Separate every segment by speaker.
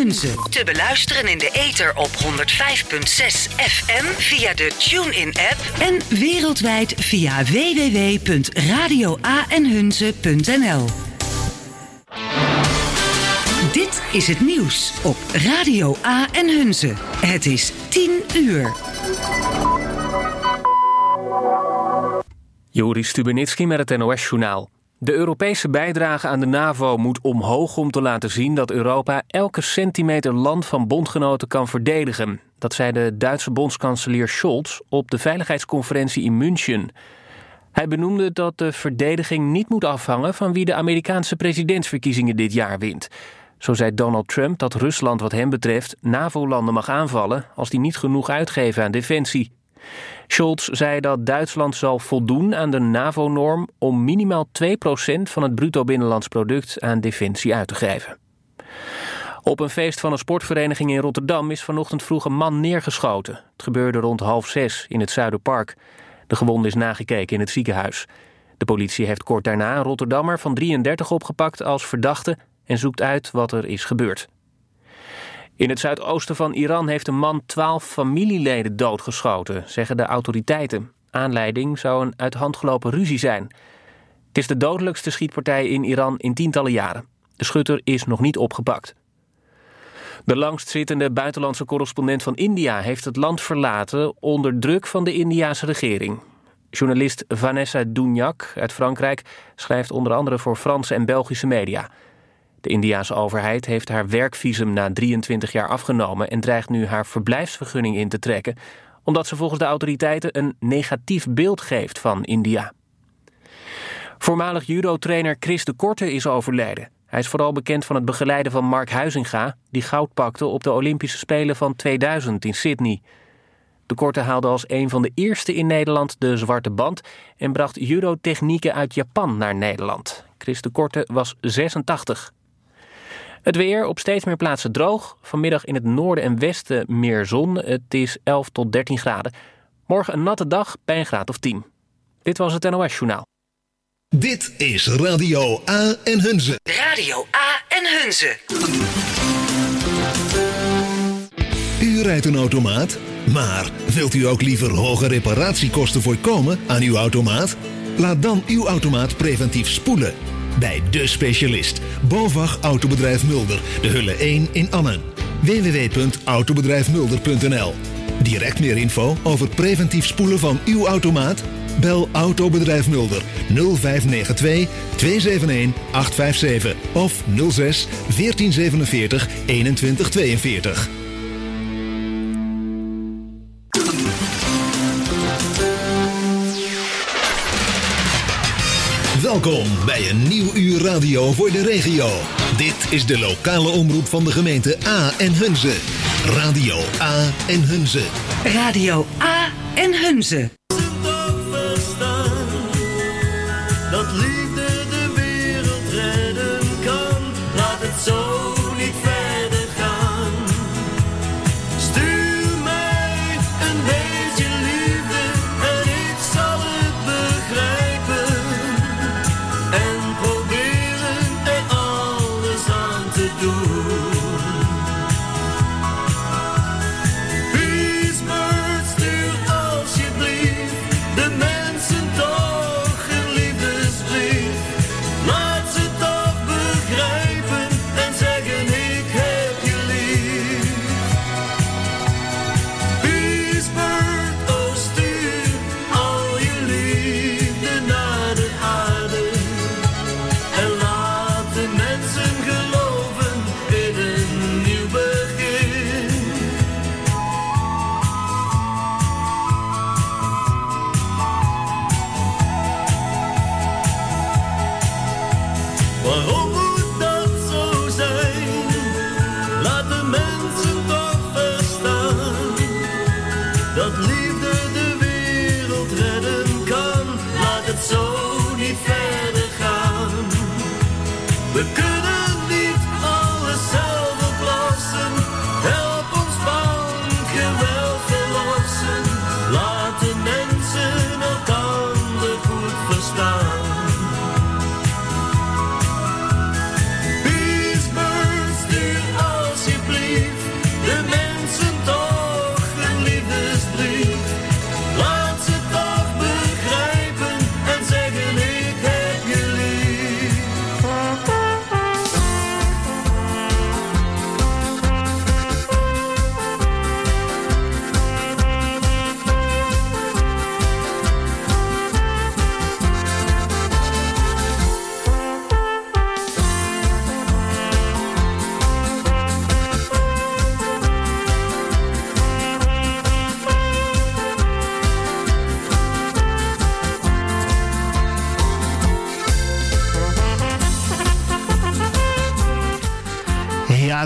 Speaker 1: Hunze. Te beluisteren in de ether op 105.6 FM via de TuneIn-app en wereldwijd via www.radioaenhunze.nl. Dit is het nieuws op Radio A en Hunze. Het is 10 uur.
Speaker 2: Joris Stubenitski met het NOS-journaal. De Europese bijdrage aan de NAVO moet omhoog om te laten zien dat Europa elke centimeter land van bondgenoten kan verdedigen. Dat zei de Duitse bondskanselier Scholz op de veiligheidsconferentie in München. Hij benoemde dat de verdediging niet moet afhangen van wie de Amerikaanse presidentsverkiezingen dit jaar wint. Zo zei Donald Trump dat Rusland wat hem betreft NAVO-landen mag aanvallen als die niet genoeg uitgeven aan defensie. Scholz zei dat Duitsland zal voldoen aan de NAVO-norm om minimaal 2% van het bruto binnenlands product aan defensie uit te geven. Op een feest van een sportvereniging in Rotterdam is vanochtend vroeg een man neergeschoten. Het gebeurde rond 5:30 in het Zuiderpark. De gewonde is nagekeken in het ziekenhuis. De politie heeft kort daarna een Rotterdammer van 33 opgepakt als verdachte en zoekt uit wat er is gebeurd. In het zuidoosten van Iran heeft een man 12 familieleden doodgeschoten, zeggen de autoriteiten. Aanleiding zou een uit de hand gelopen ruzie zijn. Het is de dodelijkste schietpartij in Iran in tientallen jaren. De schutter is nog niet opgepakt. De langstzittende buitenlandse correspondent van India heeft het land verlaten onder druk van de Indiase regering. Journalist Vanessa Dougnac uit Frankrijk schrijft onder andere voor Franse en Belgische media. De Indiase overheid heeft haar werkvisum na 23 jaar afgenomen en dreigt nu haar verblijfsvergunning in te trekken, omdat ze volgens de autoriteiten een negatief beeld geeft van India. Voormalig judo-trainer Chris de Korte is overleden. Hij is vooral bekend van het begeleiden van Mark Huizinga, die goud pakte op de Olympische Spelen van 2000 in Sydney. De Korte haalde als een van de eerste in Nederland de zwarte band en bracht judo-technieken uit Japan naar Nederland. Chris de Korte was 86. Het weer, op steeds meer plaatsen droog. Vanmiddag in het noorden en westen meer zon. Het is 11 tot 13 graden. Morgen een natte dag bij een graad of 10. Dit was het NOS-journaal.
Speaker 3: Dit is Radio A en Hunze.
Speaker 1: Radio A en Hunze.
Speaker 3: U rijdt een automaat, maar wilt u ook liever hoge reparatiekosten voorkomen aan uw automaat? Laat dan uw automaat preventief spoelen. Bij De Specialist, BOVAG Autobedrijf Mulder, de Hulle 1 in Annen. www.autobedrijfmulder.nl. Direct meer info over preventief spoelen van uw automaat? Bel Autobedrijf Mulder 0592 271 857 of 06 1447 2142. Welkom bij een nieuw uur radio voor de regio. Dit is de lokale omroep van de gemeente A en Hunze. Radio A en Hunze.
Speaker 1: Radio A en Hunze.
Speaker 4: Dat liefde de wereld redden kan. Laat het zo niet verder gaan. Stuur mij een beetje liefde en ik zal het begrijpen. En proberen er alles aan te doen. Peacebird, stuur alsjeblieft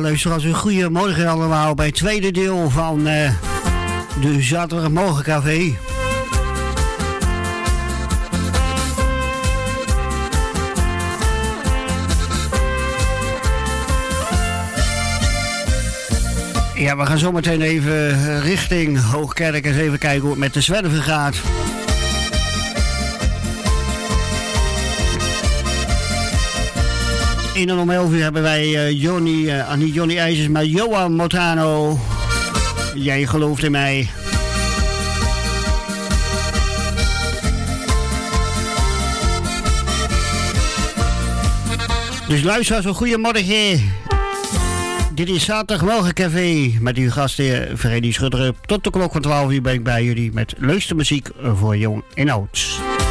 Speaker 5: luisteraars, een goeiemorgen allemaal bij het tweede deel van de Zaterdagmorgencafé. Ja, we gaan zo meteen even richting Hoogkerk eens even kijken hoe het met de zwerver gaat. In en om 11 uur hebben wij niet Johnny IJzers, maar Johan Montano. Jij gelooft in mij. Dus luisteraars, een goeiemorgen. Dit is Zaterdagmorgencafé met uw gastheer Freddy Schudder. Tot de klok van 12 uur ben ik bij jullie met leukste muziek voor jong en oud.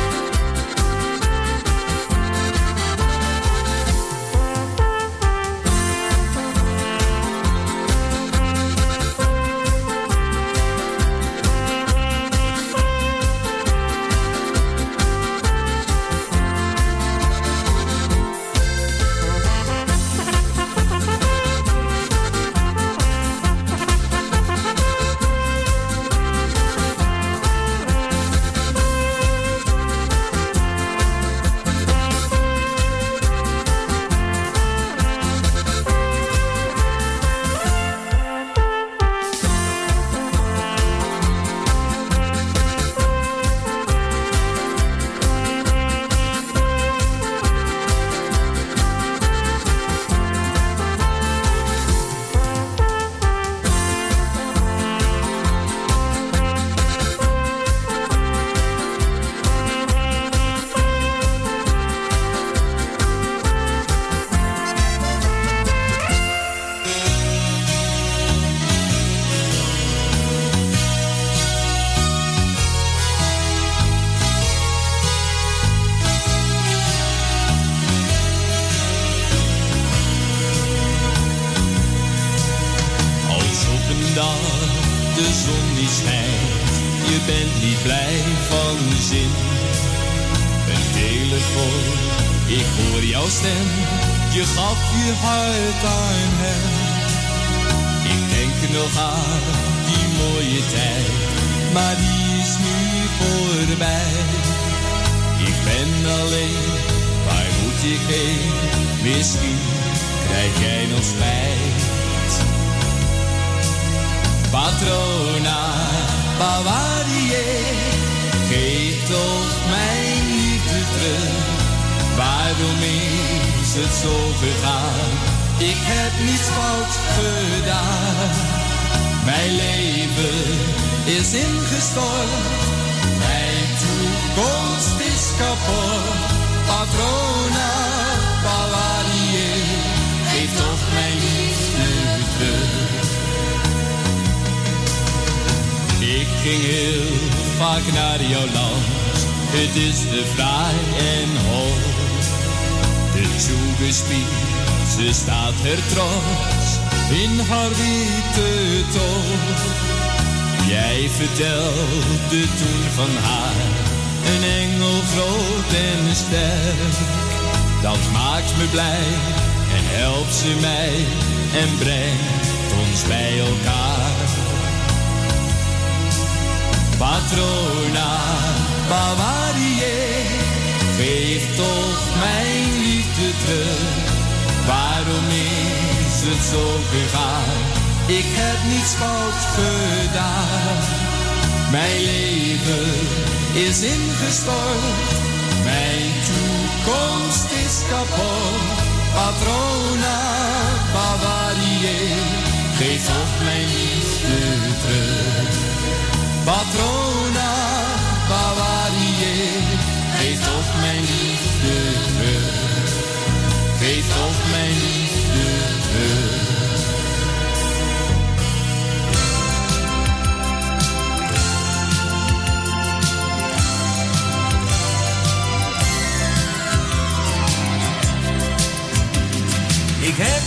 Speaker 6: Ik heb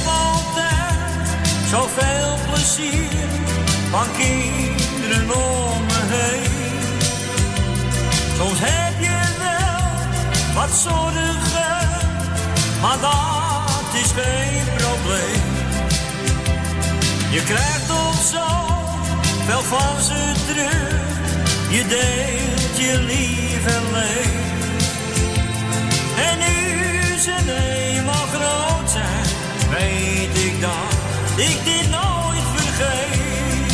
Speaker 6: altijd zoveel plezier van kinderen om me heen. Soms heb je wel wat zorgen, maar dat is geen probleem. Je krijgt toch zo veel van ze terug. Je deelt je lief en leed. En nu ze eenmaal groot zijn, weet ik dat ik dit nooit vergeet.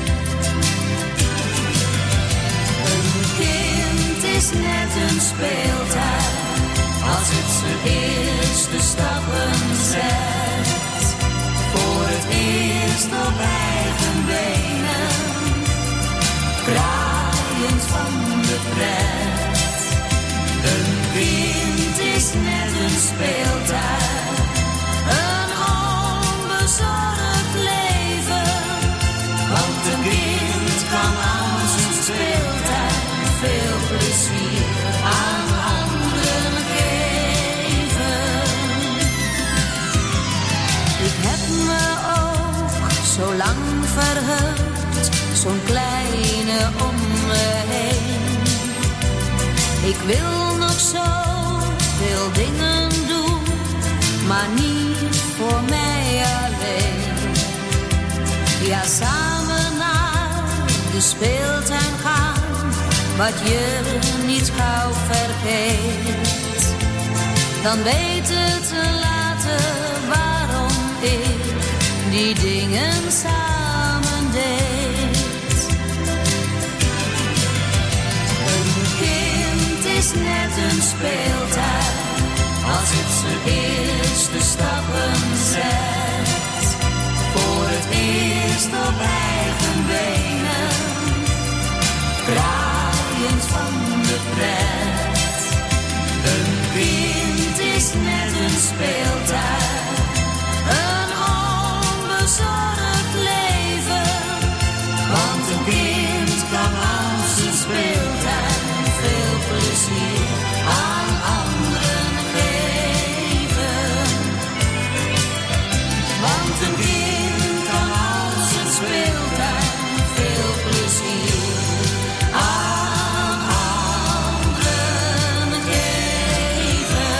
Speaker 7: Een kind is net een speeltuin, als het zijn eerste stappen zet. Voor het eerst op eigen benen, kraaiend van de pret. Een kind is net een speeltuin, een onbezorgd leven. Want een kind kan aan zijn speeltuin veel plezier aan anderen geven. Ik heb me ook zo lang verheugd, zo'n kleine om me heen. Ik wil nog zo veel dingen doen, maar niet voor mij alleen. Ja, samen naar de speeltuin gaan, wat je niet gauw vergeet. Dan weet het later waarom ik die dingen samen deed. Een kind is net een speeltuin, als het zijn eerste stappen zet. Voor het eerst op eigen benen, kraaiend van de pret. Een kind is net een speeltuin, een onbezorgd leven. Want een kind kan aan zijn speeltuin veel plezier aan anderen geven. Want een kind kan aan zijn speeltuin veel plezier aan anderen geven.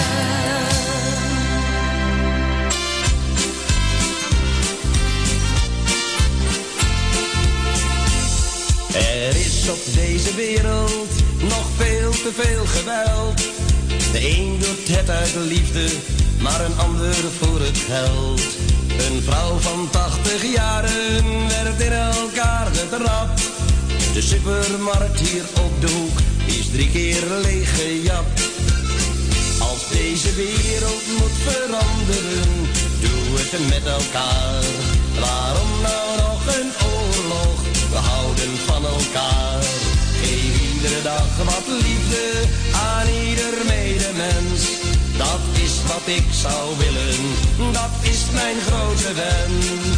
Speaker 8: Er is op deze wereld nog veel te veel geweld. De een doet het uit liefde, maar een ander voor het geld. Een vrouw van 80 jaren werkt in elkaar getrapt. De supermarkt hier op de hoek is 3 keer leeggejapt. Als deze wereld moet veranderen, doe het met elkaar. Waarom nou nog een oorlog? We houden van elkaar. Geef iedere dag wat liefde aan ieder medemens. Dat is wat ik zou willen, dat is mijn grote wens.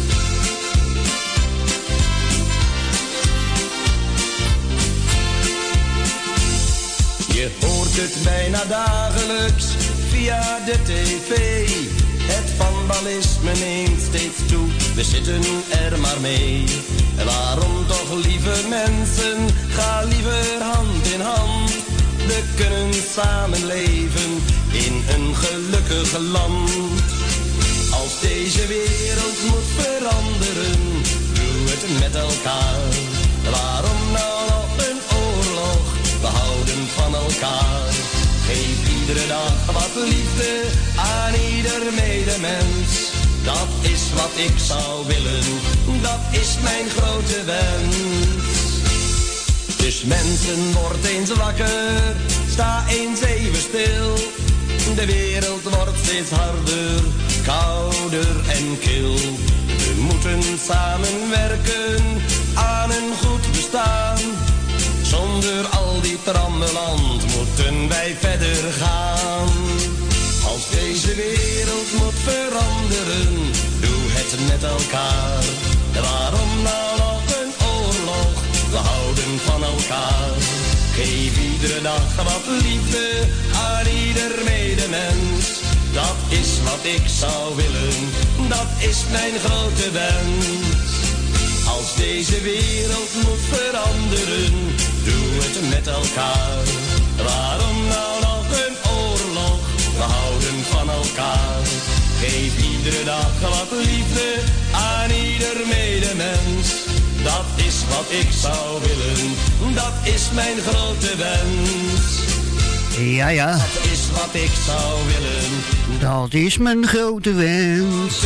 Speaker 8: Je hoort het bijna dagelijks via de tv. Het vandalisme neemt steeds toe, we zitten er maar mee. Waarom toch, lieve mensen, ga liever hand in hand. We kunnen samen leven in een gelukkig land. Als deze wereld moet veranderen, doe het met elkaar. Waarom nou nog een oorlog? We houden van elkaar. Geef iedere dag wat liefde aan ieder medemens. Dat is wat ik zou willen, dat is mijn grote wens. Dus mensen, word eens wakker, sta eens even stil. De wereld wordt steeds harder, kouder en kil. We moeten samenwerken aan een goed bestaan. Zonder al die trammeland moeten wij verder gaan. Als deze wereld moet veranderen, doe het met elkaar. Waarom nou nog een oorlog? We houden van elkaar. Geef iedere dag wat liefde aan ieder medemens. Dat is wat ik zou willen, dat is mijn grote wens. Als deze wereld moet veranderen, doe het met elkaar. Waarom nou nog een oorlog? We houden van elkaar. Geef iedere dag wat liefde aan wat ik zou willen, dat is mijn grote wens.
Speaker 5: Ja.
Speaker 8: Dat is wat ik zou willen.
Speaker 5: Dat is mijn grote wens.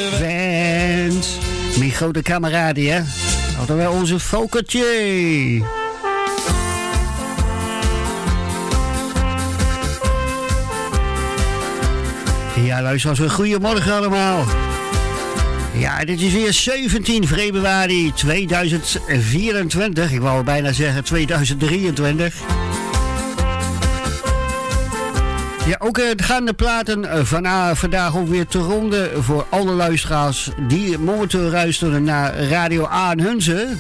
Speaker 5: Mijn grote kameraden, hè. Hadden wij onze Fokertje. Ja, luisteraars, een goeiemorgen allemaal. Ja, dit is weer 17 februari 2024. Ik wou bijna zeggen 2023. Ja, ook gaan de platen vandaag ook weer te ronde voor alle luisteraars die momenteel luisteren naar Radio Aanhunze.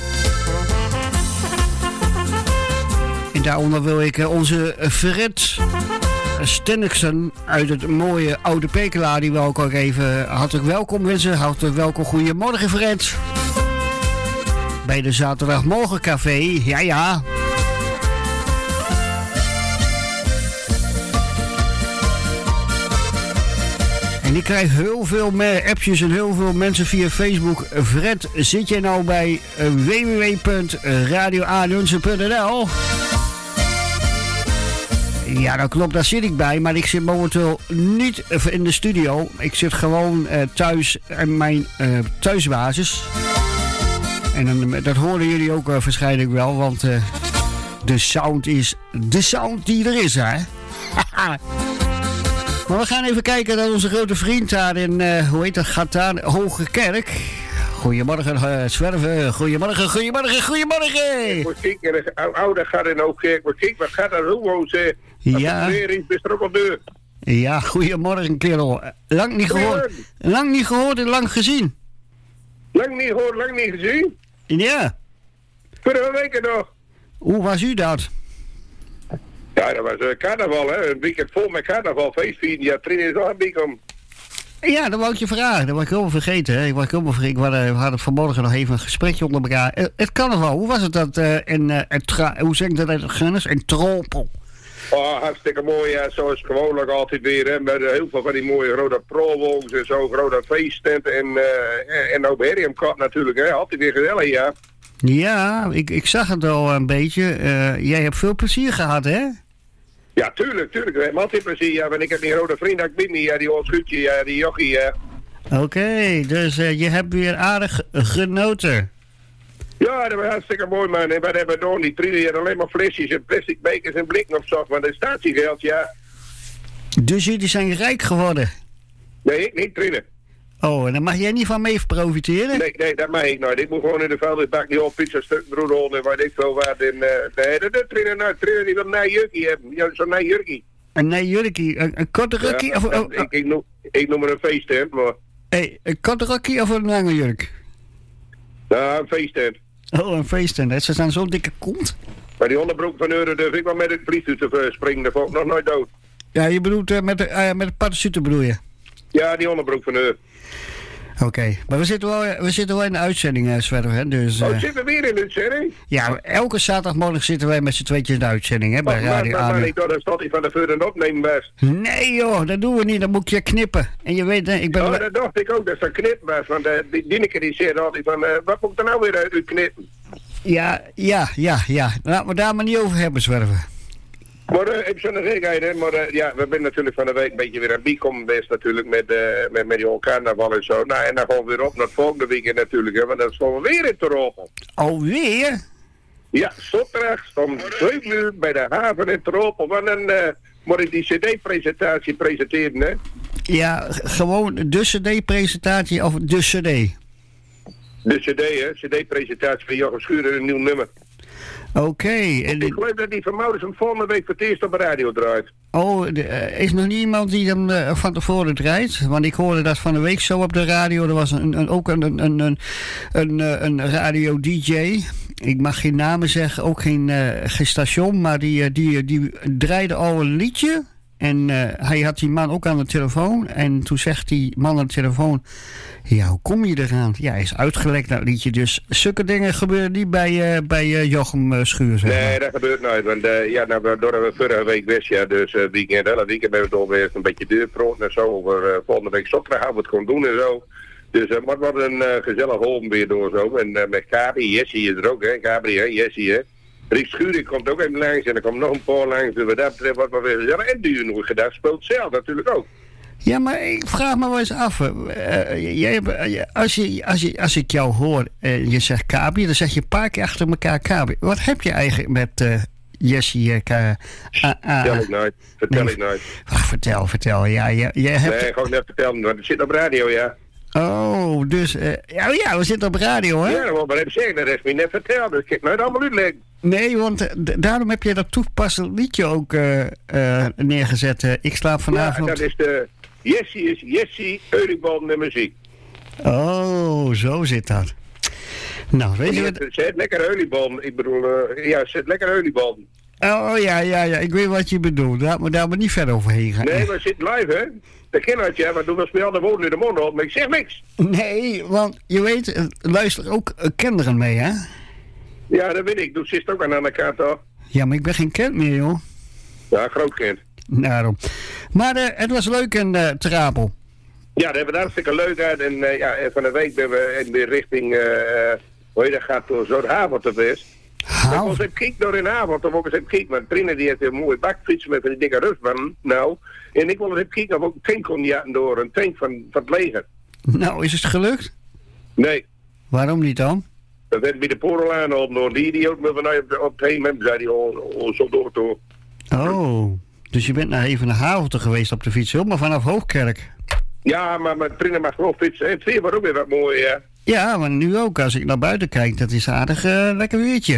Speaker 5: En daaronder wil ik onze Fred Stenniksen uit het mooie Oude Pekela, die wil ik ook even hartelijk welkom wensen. Hartelijk welkom, goedemorgen Fred. Bij de Zaterdagmorgencafé, ja. En ik krijg heel veel appjes en heel veel mensen via Facebook. Fred, zit jij nou bij www.radioaanhunze.nl? Ja, dat klopt, daar zit ik bij, maar ik zit momenteel niet in de studio. Ik zit gewoon thuis in mijn thuisbasis. En dat horen jullie ook waarschijnlijk wel, want de sound is de sound die er is, hè? Maar we gaan even kijken naar onze grote vriend daar in, hoe heet dat, gaat daar, Hoge Kerk. Goedemorgen, Zwerven. Goedemorgen.
Speaker 9: Muziek, oude gaat in Hoge Kerk. Muziek, wat gaat er gewoon zeggen?
Speaker 5: Ja.
Speaker 9: Als het weer is, is er ook al deur.
Speaker 5: Ja, goedemorgen, kerel. Lang niet gehoord en lang gezien.
Speaker 9: Lang niet gehoord, lang niet gezien?
Speaker 5: Ja.
Speaker 9: Vorige week nog.
Speaker 5: Hoe was u dat?
Speaker 9: Ja, dat was carnaval, hè. Een weekend vol met carnaval, feestvieren. Ja, Trin is nog een week om.
Speaker 5: Ja, dat wou ik je vragen. Dat was ik helemaal vergeten. Hè. We hadden vanmorgen nog even een gesprekje onder elkaar. Het carnaval, hoe was het dat hoe zeg ik dat uit het Gunnes? In Tropel.
Speaker 9: Oh, hartstikke mooi, ja. Zoals gewoonlijk altijd weer, hè. Met heel veel van die mooie rode prowo's en zo, rode feesttent en ook Heriumkot natuurlijk, hè. Altijd weer gezellig, ja.
Speaker 5: Ja, ik zag het al een beetje. Jij hebt veel plezier gehad, hè?
Speaker 9: Ja, tuurlijk. We hebben altijd plezier, ja. Want ik heb die rode vriend, dat ik ben niet, ja. Die oud schuutje, ja. Die jochie, ja.
Speaker 5: Oké, dus je hebt weer aardig genoten.
Speaker 9: Ja, dat was hartstikke mooi, man. En wat hebben we doen? Die Trine hier alleen maar flesjes en plastic bekers en blikken op zak. Want dat statiegeld, ja.
Speaker 5: Dus jullie zijn rijk geworden?
Speaker 9: Nee, ik niet, Trine.
Speaker 5: Oh, en daar mag jij niet van mee profiteren?
Speaker 9: Nee, dat mag ik nooit. Ik moet gewoon in de vuilnisbak die op pizza stuk broedel en wat ik veel wat. En nee, dat Trine die wil een nij jurkie hebben. Ja, zo'n nij jurkie.
Speaker 5: Een nij jurkie? Een korte rukkie?
Speaker 9: Ja, ik noem het een feesttent, maar...
Speaker 5: Hey, een korte rukkie of een lange jurk?
Speaker 9: Ja, een feesttent.
Speaker 5: Oh, een feesttent. Ze staan zo'n dikke kont.
Speaker 9: Maar die onderbroek van Euren durf ik wel met het vliegtuig te springen. Dat vond ik nog nooit dood.
Speaker 5: Ja, je bedoelt met de parachute bedoel je?
Speaker 9: Ja, die onderbroek van Euren.
Speaker 5: Oké, maar we zitten wel in de uitzending, Zwerver, hè? Dus,
Speaker 9: zitten we weer in de uitzending?
Speaker 5: Ja, elke zaterdagmorgen zitten wij met z'n tweetjes in de uitzending, hè, bij Radio Aan.
Speaker 9: Maar ik dacht dat hij van de vuur opnemen was.
Speaker 5: Nee joh, dat doen we niet, dan moet je knippen. En je weet, ik ben...
Speaker 9: Oh, dat dacht ik ook, dat ze knippen was. Want die Dineke die zei altijd van, wat moet ik er nou weer uit knippen?
Speaker 5: Ja. Laten we daar maar niet over hebben, Zwerver.
Speaker 9: Maar ik zou nog zekerheid, hè, maar ja, we zijn natuurlijk van de week een beetje weer aan Biekom geweest natuurlijk met die carnaval en zo. Nou, en dan gaan we weer op naar het volgende weekend natuurlijk, hè, want dan staan we weer in Tropel.
Speaker 5: Alweer?
Speaker 9: Ja, zondag om 2 uur bij de haven in Tropel, want dan moet ik die cd-presentatie presenteren, hè. Ja,
Speaker 5: gewoon de cd-presentatie of de cd?
Speaker 9: De cd, hè, cd-presentatie van Jochem Schuren, een nieuw nummer.
Speaker 5: Oké.
Speaker 9: Ik geloof dat die van Maurits hem volgende week voor het eerst op de radio draait.
Speaker 5: Oh, is nog niet iemand die hem van tevoren draait? Want ik hoorde dat van de week zo op de radio. Er was ook een radio-dj. Ik mag geen namen zeggen, ook geen station. Maar die draaide al een liedje. En hij had die man ook aan de telefoon. En toen zegt die man aan de telefoon... Ja, hoe kom je eraan? Ja, hij is uitgelekt dat liedje. Dus zulke dingen gebeuren niet bij Jochem Schuur, zeg maar.
Speaker 9: Nee, dat gebeurt nooit. Want door we vorige week wist, ja, dus weekend hebben we toch weer een beetje deurproot en zo. Over volgende week zondag gaan we het gewoon doen en zo. Dus maar het wordt een gezellig holm weer door zo. En met Gabi, Jessie is er ook, hè. Gabi, hè, Jessie, hè. Riek Schuring komt ook even langs en er komt nog een paar langs. Dus wat dat betreft wordt maar weer gezellig. En Duur gedacht speelt zelf natuurlijk ook.
Speaker 5: Ja, maar ik vraag me wel eens af. Als ik jou hoor en je zegt Kabi, dan zeg je een paar keer achter elkaar Kabi. Wat heb je eigenlijk met Jessie?
Speaker 9: Vertel ik nooit.
Speaker 5: Ach, vertel. Ja, je hebt...
Speaker 9: Nee, gewoon net vertellen, want het zit op radio, ja.
Speaker 5: Oh, dus... ja, we zitten op radio, hè?
Speaker 9: Ja, dat wil maar even zeggen. Dat is me net verteld. Dus ik heb nooit allemaal uitleggen.
Speaker 5: Nee, want daarom heb je dat toepassend liedje ook neergezet. Ik slaap vanavond...
Speaker 9: Ja, dat is de... Jessie is Jessie, Euribon en muziek.
Speaker 5: Oh, zo zit dat. Nou, weet je wat...
Speaker 9: Zet lekker Euribon. Ik bedoel, zet lekker Euribon.
Speaker 5: Oh, ja. Ik weet wat je bedoelt. Laat me daar maar niet verder overheen gaan.
Speaker 9: Nee, we zitten live, hè? Dat ken je, ja, maar doen we spelen de woorden in de mond op, maar ik zeg niks.
Speaker 5: Nee, want je weet, luisteren ook kinderen mee, hè?
Speaker 9: Ja, dat weet ik. Doe zit ook aan de kaart, toch?
Speaker 5: Ja, maar ik ben geen kind meer, joh.
Speaker 9: Ja, groot kind.
Speaker 5: Daarom. Maar het was leuk in Terapel.
Speaker 9: Ja, dat hebben we hartstikke leuk uit. En van de week ben we weer richting, hoe je dat gaat, door zo'n Havert te wees. Ik wil eens even kijken door in Havert, of ook eens even kijken. Want Trine die heeft een mooie bakfiets met die dikke rustband. Nou, en ik wil eens even kijken of ook een tank kon jatten door een tank van het leger.
Speaker 5: Nou, is het gelukt?
Speaker 9: Nee.
Speaker 5: Waarom niet dan?
Speaker 9: Dat werd bij de Porelaan op door die idioot met vanuit op het heen met zei die zo door toe.
Speaker 5: Oh, dus je bent naar even naar Havelte geweest op de fiets, maar vanaf Hoogkerk.
Speaker 9: Ja, maar Trine mag gewoon fietsen. Het weer wordt ook weer wat mooi, ja.
Speaker 5: Ja, maar nu ook. Als ik naar buiten kijk, dat is aardig lekker weertje.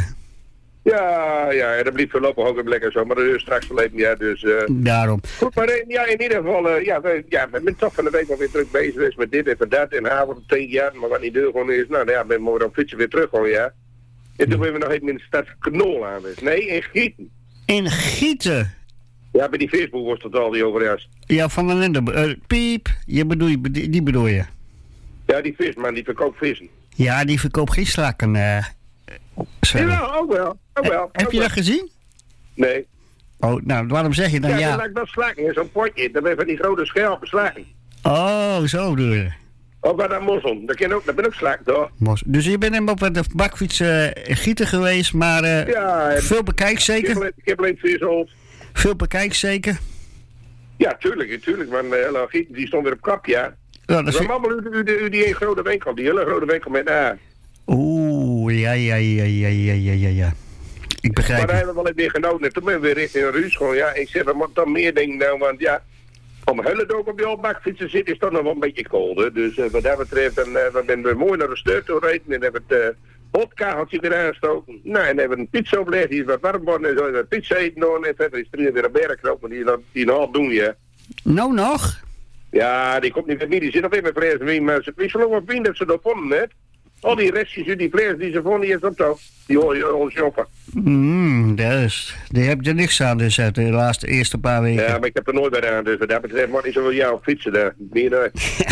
Speaker 9: Ja, dat blijft voorlopig ook weer lekker zo. Maar dat is straks verleden, ja, dus...
Speaker 5: Daarom.
Speaker 9: Goed, maar in ieder geval, we zijn toch van de week wel weer druk bezig geweest met dit en met dat. En Havert op 10 jaar, maar wat niet deur gewoon is, nou ja, ben mooi dan fietsen weer terug gewoon, ja. En toen hebben we nog even in de stad Knol aan. Nee, in Gieten.
Speaker 5: In Gieten?
Speaker 9: Ja, bij die Facebook was het al die overjuist.
Speaker 5: Ja, van de Linde. Piep, die bedoel je?
Speaker 9: Ja, die visman, die verkoopt vissen.
Speaker 5: Ja, die verkoopt geen slakken,
Speaker 9: Ja, ook wel.
Speaker 5: Heb je dat gezien?
Speaker 9: Nee.
Speaker 5: Oh, nou, waarom zeg je dan ja?
Speaker 9: Ja, dat lijkt wel slakken in zo'n potje. Dat ben van die grote schelpen slakken.
Speaker 5: Oh, zo doe je.
Speaker 9: Of bij dat mossel. Dat ben ook slak, toch?
Speaker 5: Dus je bent hem op de bakfiets Gieten geweest, maar veel bekijk zeker?
Speaker 9: Ik heb alleen visholt.
Speaker 5: Veel bekijk zeker?
Speaker 9: Ja, tuurlijk. Maar Gieten die stond weer op kap, ja.
Speaker 5: Ja, dat
Speaker 9: is allemaal u die grote winkel, die hele grote winkel met A.
Speaker 5: Oeh, ja. Ik begrijp.
Speaker 9: Maar daar hebben we wel even weer genoten. En toen ben we weer richting Ruus gewoon, ja. Ik zeg, we moeten dan meer dingen nou, want ja, om Hulledok op die bakfietsen zitten is toch nog wel een beetje koud, hè. Dus wat dat betreft, we zijn weer mooi naar de steur toe rijden en hebben het hotkageltje weer aangestoken. Nou, en hebben een pizza opgelegd, die is wat warm worden en zo, en pizza eten doen en verder is er weer een bergknoop, die nog doen, ja.
Speaker 5: Nou nog?
Speaker 9: Ja, die komt niet met mij, die zit nog weer met vlees, maar ze wisten nog wel vrienden dat ze dat vonden, hè. Al die restjes, die vlees die ze vonden, die is op zo. Die hoor je ons shoppen.
Speaker 5: Die heb je niks aan dus uit de eerste paar weken.
Speaker 9: Ja, maar ik heb er nooit bij aan, dus wat dat betreft moet niet zoveel jou op fietsen daar. Meer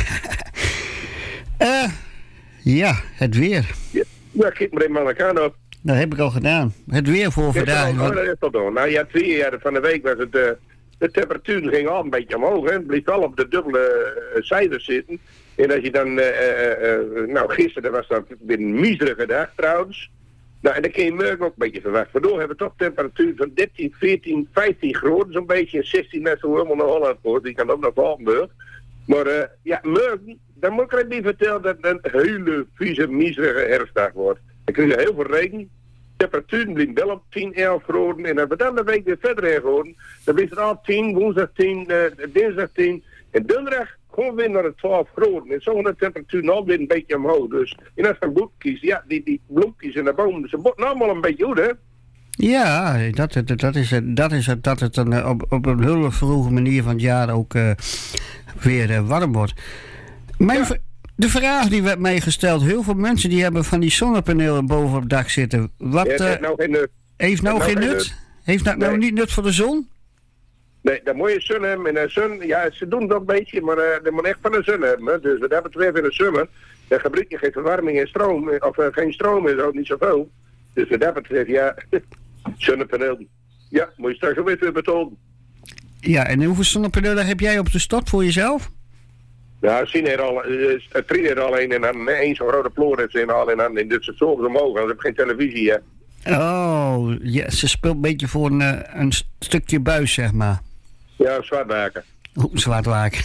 Speaker 5: ja, het weer.
Speaker 9: Ja, kijk maar even aan elkaar op.
Speaker 5: Dat heb ik al gedaan. Het weer voor vandaag.
Speaker 9: Dat is toch doen. Nou ja, 2 jaar van de week was het... de temperatuur ging al een beetje omhoog, hè. Het bleef al op de dubbele cijfers zitten. En als je dan, nou gisteren was dat weer een miserige dag trouwens. Nou, en dan kun je morgen ook een beetje verwachten. Waardoor hebben we toch temperatuur van 13, 14, 15 graden, zo'n beetje. En 16 net zo helemaal naar Holland voor. Die kan ook naar Valkenburg. Maar morgen, dan moet ik er niet vertellen dat het een hele vieze, miserige herfstdag wordt. Dan krijg je heel veel regen. Temperatuur blijft wel op 10, 11 graden. En als we dan de week weer verder heen gaan, dan is het al 10, woensdag 10, dinsdag 10. En donderdag gewoon weer naar de 12 graden. En zo gaat de temperatuur nog weer een beetje omhoog. Dus en als je bloempjes, ja, die bloempjes en de bomen, ze botten allemaal een beetje goed, hè?
Speaker 5: Ja, dat is het dan op een hele vroege manier van het jaar ook weer warm wordt. De vraag die werd mij gesteld, heel veel mensen die hebben van die zonnepanelen boven op het dak zitten. Wat
Speaker 9: heeft nou geen nut?
Speaker 5: Heeft nou geen nut? Heeft dat nou niet nut voor de zon?
Speaker 9: Nee, dan moet je zon hebben. En de zon, ja, ze doen het ook een beetje, maar dat moet echt van de zon hebben. Hè. Dus wat dat betreft in de zomer, dan gebruik je geen verwarming en stroom, of geen stroom en zo, niet zoveel. Dus wat dat betreft, ja, zonnepanelen. Ja, moet je straks ook weer betonen.
Speaker 5: Ja, en hoeveel zonnepanelen heb jij op de stad voor jezelf?
Speaker 9: Ja, zien er al, het trainer er alleen en dan één zo'n rode ploor heeft ze al en dan in dit soort zorgen omhoog. Want ze hebben geen televisie, hè.
Speaker 5: Oh, ja, ze speelt een beetje voor een stukje buis, zeg maar.
Speaker 9: Ja, zwartwaken.
Speaker 5: Zwartwaken.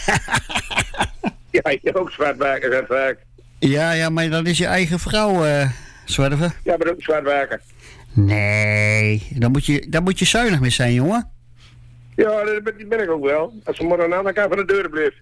Speaker 9: Ja, je ook zwartwaken.
Speaker 5: Ja, maar dat is je eigen vrouw, Zwerver.
Speaker 9: Ja, maar ook zwartwaken.
Speaker 5: Nee, daar moet je zuinig mee zijn, jongen.
Speaker 9: Ja, dat ben ik ook wel. Als ze maar aan de andere kant van de deur blijft.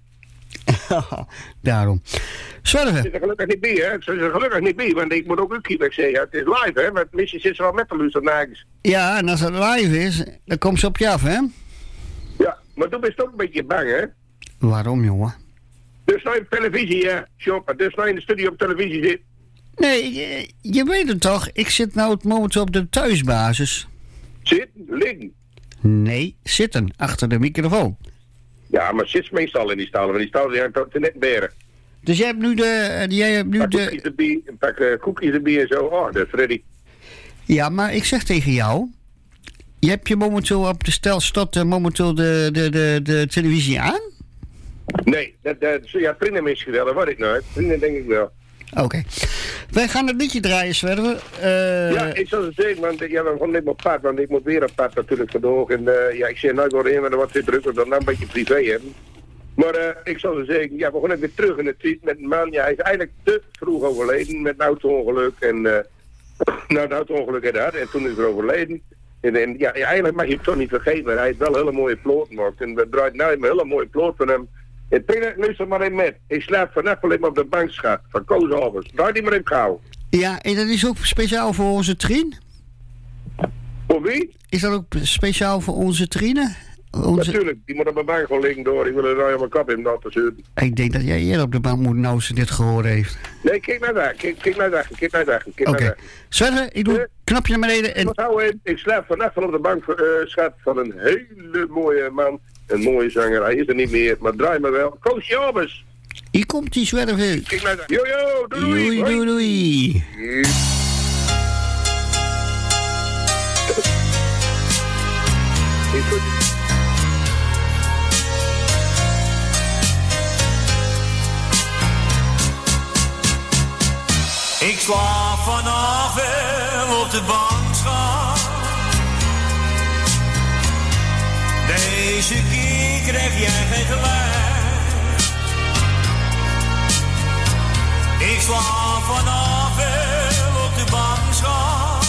Speaker 5: Daarom. Zwerver.
Speaker 9: Ik zit er gelukkig niet bij, hè. Ik zit er gelukkig niet bij, want ik moet ook keep zeggen. Het is live, hè. Maar misschien zit ze wel met de luisteren nagens.
Speaker 5: Ja, en als het live is, dan komt ze op je af, hè?
Speaker 9: Ja, maar toen ben je ook een beetje bang, hè.
Speaker 5: Waarom, jongen?
Speaker 9: Dus nou op televisie, hè, shoppen. Dus nou in de studio op televisie zit.
Speaker 5: Nee, je weet het toch? Ik zit nou momenteel op de thuisbasis.
Speaker 9: Zitten, liggen.
Speaker 5: Nee, zitten, achter de microfoon.
Speaker 9: Ja, maar zit meestal in die stallen, want die stallen die hangt te net beren.
Speaker 5: Dus jij hebt nu
Speaker 9: Een pak koekjes erbij en zo. Oh, dat is Freddy.
Speaker 5: Ja, maar ik zeg tegen jou... Je hebt je momenteel op de stelstot momenteel de televisie aan?
Speaker 9: Nee, ja, Trinem is geweldig, wat ik nou. Trinem denk ik wel.
Speaker 5: Oké. Wij gaan het liedje draaien, Zwerver.
Speaker 9: Ja, ik zal het zeggen, want ja, we gaan niet meer op pad, want ik moet weer op pad natuurlijk vandaag. En ja, ik zie nou wel in, maar dan wordt het drukker dan een beetje privé hebben. Maar ik zal het zeggen, ja, we gaan weer terug in de tijd met een man. Ja, hij is eigenlijk te vroeg overleden met een auto-ongeluk. En nou, een auto-ongeluk had hij en toen is hij overleden. En ja, eigenlijk mag je het toch niet vergeten, maar hij heeft wel een hele mooie ploot gemaakt. En we draaien nu een hele mooie ploot van hem. En luister maar even met. Ik slaap vannacht wel even op de bank, schat. Van Koos Albers. Draai die maar even gauw.
Speaker 5: Ja, en dat is ook speciaal voor onze Trien?
Speaker 9: Voor wie?
Speaker 5: Is dat ook speciaal voor onze Trine?
Speaker 9: Natuurlijk, die moet op mijn bank gewoon liggen door. Ik wil er nou op mijn kap in dat te zitten.
Speaker 5: Ik denk dat jij eerder op de bank moet nou als ze dit gehoord heeft.
Speaker 9: Nee, kijk naar daar. Kijk naar daar.
Speaker 5: Oké. Zwerver, ik doe knapje naar beneden. En...
Speaker 9: Ik slaap vannacht wel op de bank, schat, van een hele mooie man. Een mooie zanger. Hij is er niet meer, maar draai maar wel. Koosje Albers.
Speaker 5: Hier komt die Zwerver.
Speaker 9: Kijk naar daar. Jojo, doei.
Speaker 5: Doei.
Speaker 6: Ik slaap vanavond op de bank, schat. Deze keer krijg jij geen gelijk. Ik slaap vanavond op de bank, schat.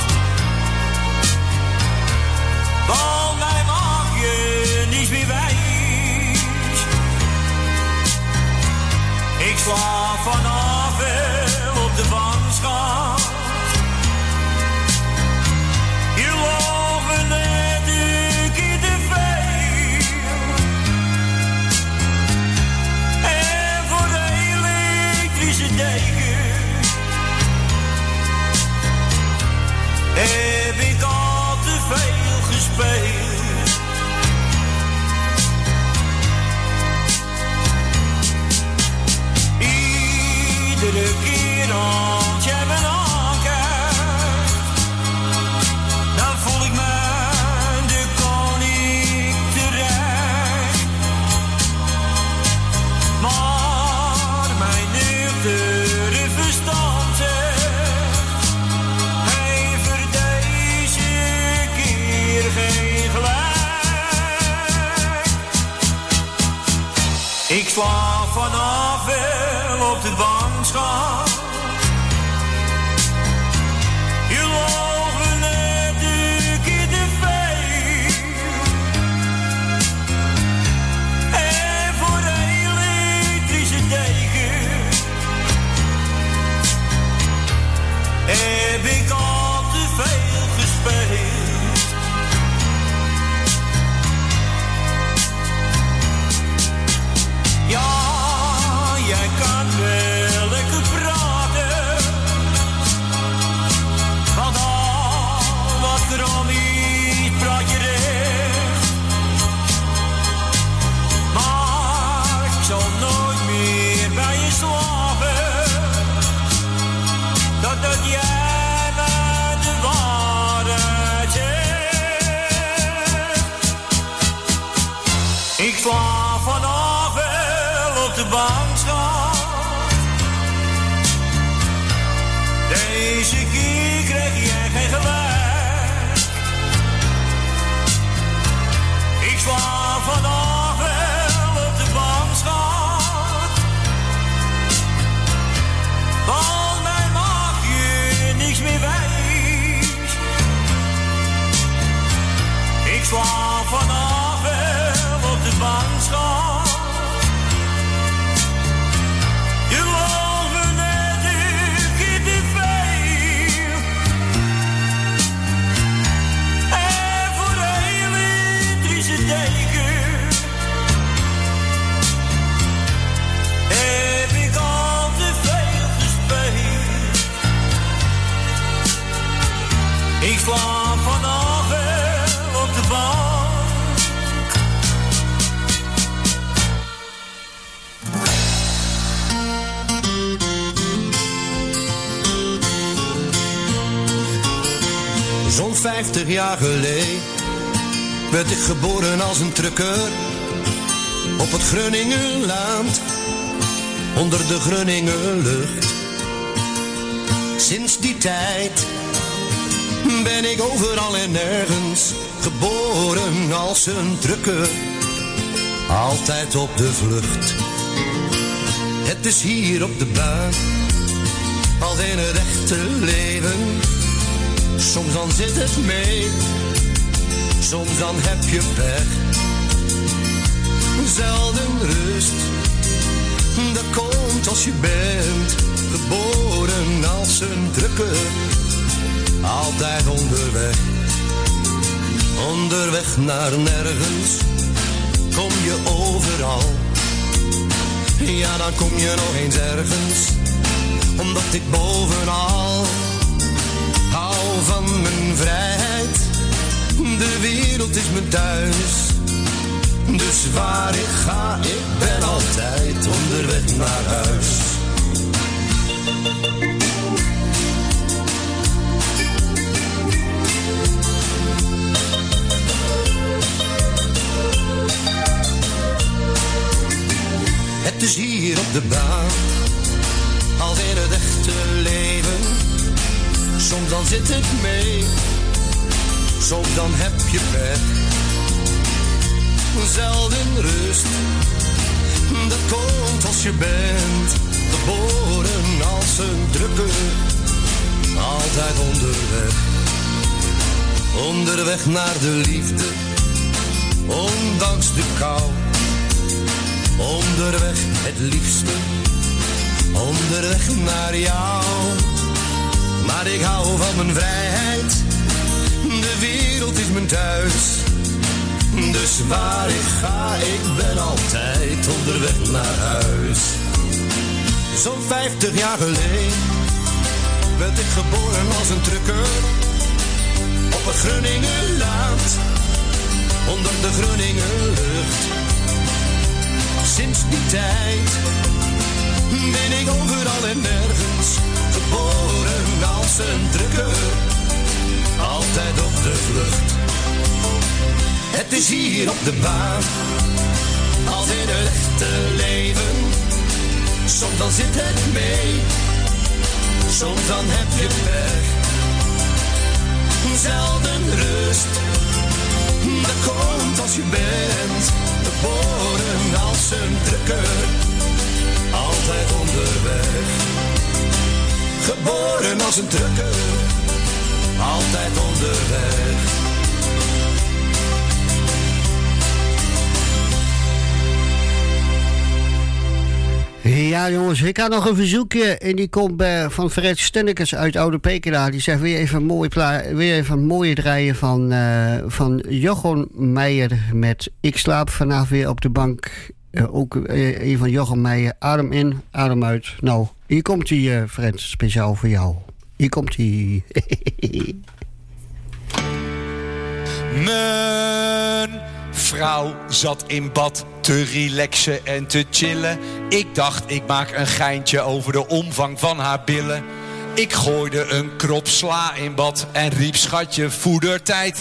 Speaker 6: Want mij mag je niet meer wijs. Ik slaap vanavond op de bank, schat. Je loopt me net een keer te veel. En voor de elektrische deken heb ik al te veel gespeeld. Iedere keer als jij me aankijkt, dan voel ik me de koning terecht. Maar mijn nuchtere verstand zegt, hij voor deze keer geen gelijk. Ik slaap vanaf wel op de bank, schat. Je loopt me net een keer te veel. En voor de elektrische deken heb ik al te veel gespeeld. Ja, bank, schat. Deze keer krijg jij geen gelijk. Ik sla vandaag wel op de bank, schat. Van mij maak je niks meer wijs. Ik sla vandaag wel op de bank, schat. Je loont me net een keer te veel. En voor heel elektrische teken heb ik al te veel gespeeld. Ik slaap vanaf wel op de bank.
Speaker 8: Zo'n 50 jaar geleden werd ik geboren als een trucker op het Groningenland, onder de Groningenlucht. Sinds die tijd ben ik overal en nergens geboren als een trucker, altijd op de vlucht. Het is hier op de baan, als in het echte leven. Soms dan zit het mee, soms dan heb je pech. Zelden rust, dat komt als je bent geboren als een trucker. Altijd onderweg, onderweg naar nergens. Kom je overal, ja dan kom je nog eens ergens. Omdat ik bovenal hou van mijn vrijheid. De wereld is mijn thuis. Dus waar ik ga, ik ben altijd onderweg naar huis. Het is hier op de baan, als in het echte leven. Soms dan zit het mee, soms dan heb je pech. Zelden rust, dat komt als je bent geboren als een drukker. Altijd onderweg, onderweg naar de liefde, ondanks de kou. Onderweg het liefste, onderweg naar jou. Maar ik hou van mijn vrijheid, de wereld is mijn thuis. Dus waar ik ga, ik ben altijd onderweg naar huis. Zo'n 50 jaar geleden werd ik geboren als een trucker op het Groningenland, onder de Groningenlucht. Sinds die tijd ben ik overal en nergens geboren als een trucker, altijd op de vlucht. Het is hier op de baan, als in het echte leven. Soms dan zit het mee, soms dan heb je pech. Zelden rust, dat komt als je bent geboren als een trucker, altijd onderweg. Geboren als een trucker, altijd onderweg.
Speaker 5: Ja jongens, ik had nog een verzoekje en die komt van Fred Stennekes uit Oude Pekela. Die zegt weer even een mooie draaien van Jochem Meijer met Ik slaap vanavond weer op de bank. Ook een van Jochem Meijer, adem in, adem uit. Nou, hier komt die Fred, speciaal voor jou. Hier komt die.
Speaker 10: Mijn vrouw zat in bad te relaxen en te chillen. Ik dacht, ik maak een geintje over de omvang van haar billen. Ik gooide een krop sla in bad en riep schatje voedertijd.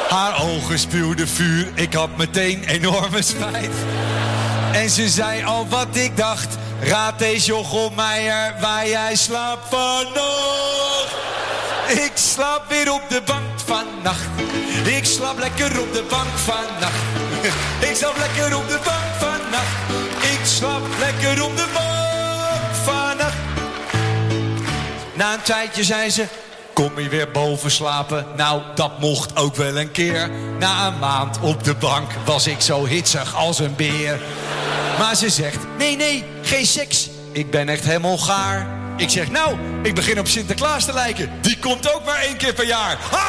Speaker 10: Haar ogen spuwden vuur, ik had meteen enorme spijt. En ze zei al wat ik dacht. Raad eens Jochem Meijer waar jij slaapt vannacht. Ik slaap weer op de bank vannacht. Ik slaap lekker op de bank vannacht. Ik slaap lekker op de bank vannacht. Ik slaap lekker op de bank vannacht. Na een tijdje zei ze, kom je weer boven slapen? Nou, dat mocht ook wel een keer. Na een maand op de bank was ik zo hitsig als een beer. Maar ze zegt, nee, geen seks. Ik ben echt helemaal gaar. Ik zeg, nou, ik begin op Sinterklaas te lijken. Die komt ook maar 1 keer per jaar. Ah!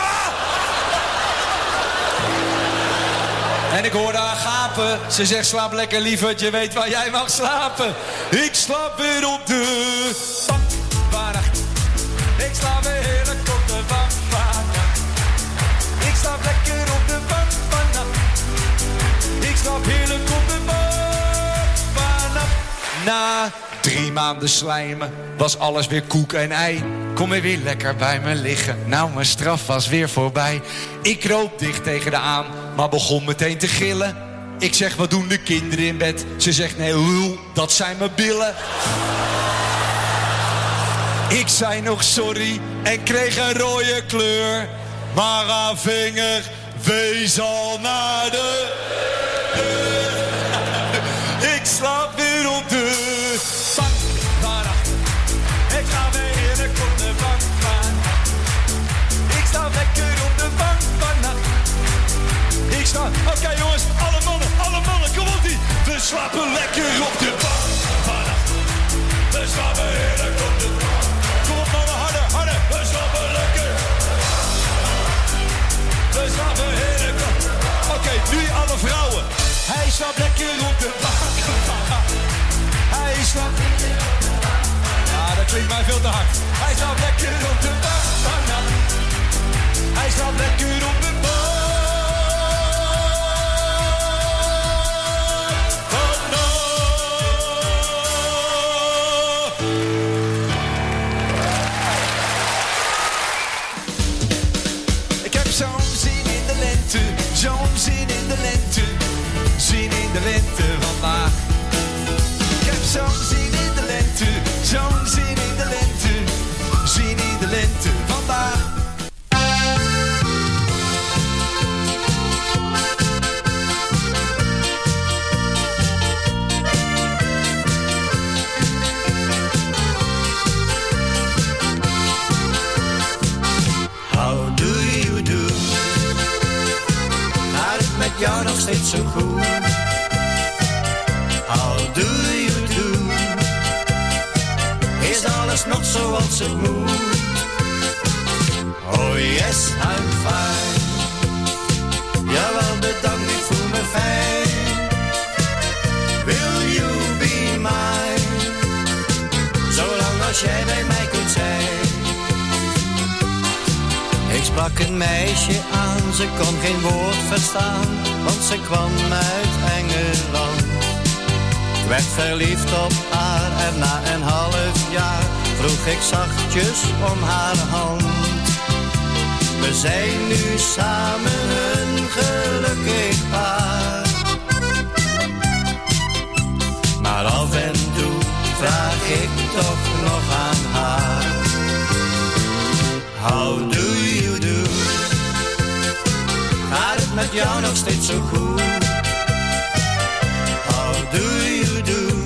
Speaker 10: En ik hoorde haar gapen. Ze zegt, slaap lekker lieverd, je weet waar jij mag slapen. Ik slaap weer op de bank vannacht. Ik slaap weer heerlijk op de bank vannacht. Ik slaap lekker op de bank vannacht. Ik slaap heerlijk op de bank vannacht. Na 3 maanden slijmen was alles weer koek en ei. Kom er weer lekker bij me liggen. Nou, mijn straf was weer voorbij. Ik kroop dicht tegen de aan, maar begon meteen te gillen. Ik zeg, wat doen de kinderen in bed? Ze zegt, nee lul, dat zijn mijn billen. Ik zei nog sorry en kreeg een rode kleur. Maar haar vinger wees al naar de deur. Ik slaap weer op de bank vannacht. Ik ga weer heerlijk op de bank vannacht. Ik sta lekker op de bank vannacht. Ik sta... Oké, jongens, alle mannen, kom op die. We slapen lekker op de bank vannacht. We slapen heerlijk op de bank. Kom op mannen, harder. We slapen lekker. We slapen heerlijk op. Oké, nu alle vrouwen. Hij slaapt lekker op de bank. Hij slaapt... Ja, dat klinkt mij veel te hard. Hij slaapt lekker op de bank. Hij slaapt lekker op de bank. Ik heb zo'n zin in de lente, zo'n zin in de lente. Zin in de lente vandaag. Ik heb zo'n zin in de lente, zo'n zin in de lente. Zin in de lente vandaag.
Speaker 6: How do you do? Gaat het met jou nog steeds zo goed? How do you do? Is alles nog zoals het moet? Oh yes, I'm fine. Jawel, bedankt, ik voel me fijn. Will you be mine? Zolang als jij bij mij kunt zijn. Ik sprak een meisje aan, ze kon geen woord verstaan, want ze kwam uit Engeland. Ik werd verliefd op haar en na een half jaar vroeg ik zachtjes om haar hand. We zijn nu samen een gelukkig paar. Maar af en toe vraag ik toch nog aan haar. How do you do? Gaat het met jou nog steeds zo goed? How do you do?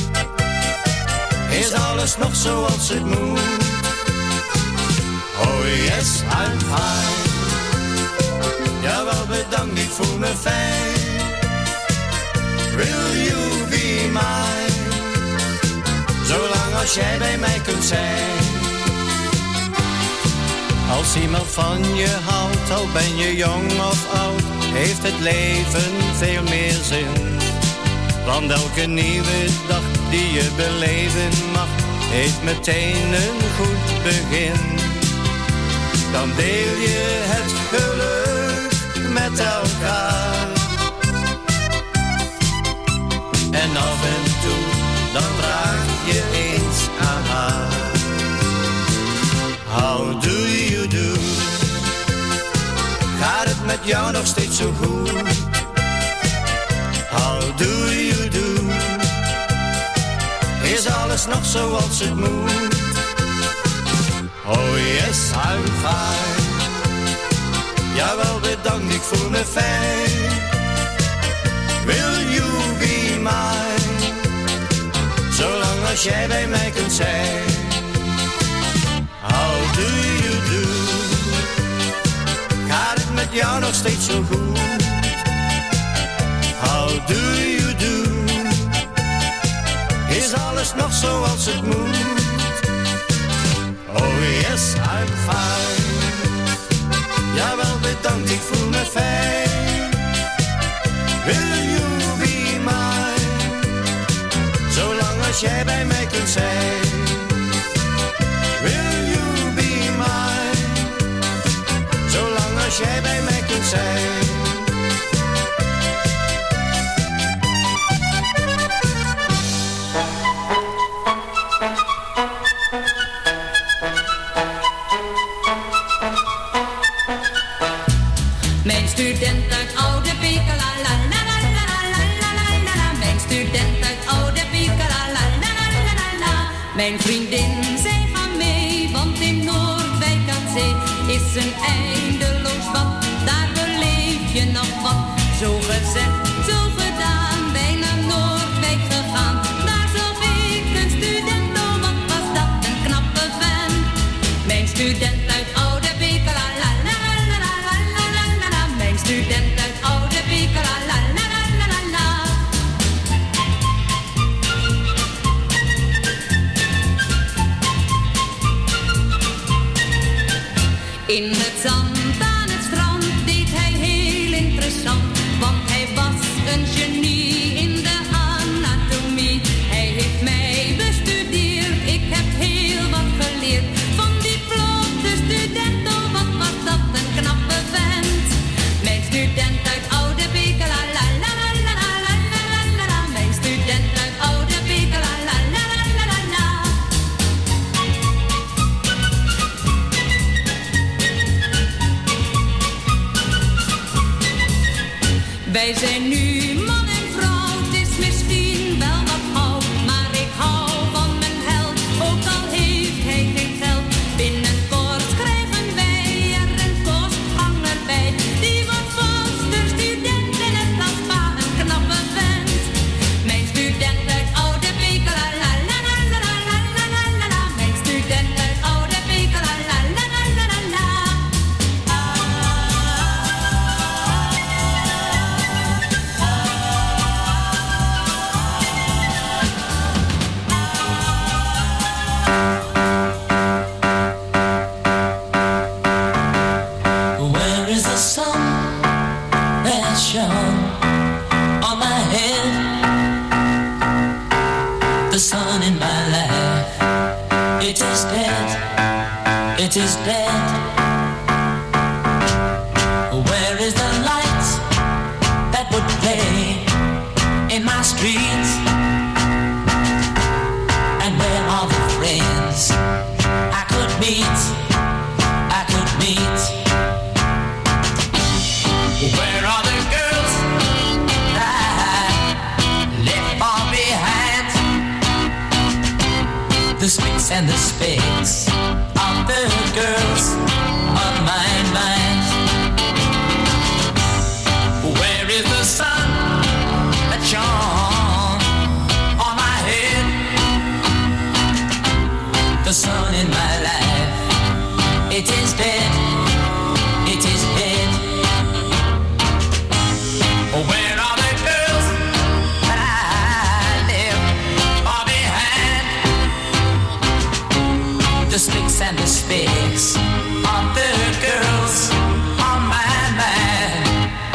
Speaker 6: Is alles nog zoals het moet? Oh yes, I'm fine. Jawel, bedankt, ik voel me fijn. Will you be mine? Zolang als jij bij mij kunt zijn. Als iemand van je houdt, al ben je jong of oud, heeft het leven veel meer zin. Want elke nieuwe dag die je beleven mag, heeft meteen een goed begin. Dan deel je het geluk met elkaar. En af en toe, dan vraag je eens aan haar. How do you do? Gaat het met
Speaker 8: met jou nog steeds zo goed. How do you do? Is alles nog zoals het moet? Oh yes, I'm fine. Jawel, bedankt, ik voel me fijn. Will you be mine? Zolang als jij bij mij kunt zijn. How do you do? Gaat het met jou nog steeds zo goed? How do you do? Is alles nog zoals het moet? Oh yes, I'm fine. Jawel, bedankt, ik voel me fijn. Will you be mine? Zolang als jij bij mij kunt zijn. Will you be mine? Zolang als jij bij mij kunt zijn.
Speaker 7: Mijn student uit Oude Beek, la la la la la la la la la. Mijn student uit Oude Beek, la la la la la la. Mijn vriendin, zij gaan mee, want in Noordwijk aan zee is een eindeloos bad. Daar beleef je nog wat, zo gezegd, zo gedaan. Bij naar Noordwijk gegaan, daar zag ik een student. Oh, wat was dat een knappe vent. Mijn student uit Oude Beek, la la la la la la la la la. Mijn student uit Oude Beek, la la la la la la. In het zand aan het strand deed hij heel interessant, want hij was een genie in de anatomie. Hij heeft mij bestudeerd, ik heb heel wat geleerd van die vlotte student. Oh, wat was dat een knappe vent. Mijn student uit Oude Beek, la la la la la la la la la la. Mijn student uit Oude Beek, la la la la la la la. Wij zijn nu man en vrouw, het is misschien wel wat gauw, maar ik hou van mijn held, ook al heeft hij geen geld. Binnenkort krijgen wij er een kostganger bij, die wordt vaste student en het als pa een knappe vent. Mijn student uit Oude Beek, la la la la la la la la la la. Mijn student uit Oude Beek, la la la la la la la.
Speaker 11: Where is the sun that shone on my head? The sun in my life, it is dead, it is dead. Where is the light that would play in my streets? And where are the friends I could meet, I could meet? Where are the girls that left far behind? The spits and the specks of the girls on my mind. Where is the sun that shone on my head? The sun in my life, it is dead, it is dead. Where are the girls that I left far behind? The spicks and the specks of the girls on my mind.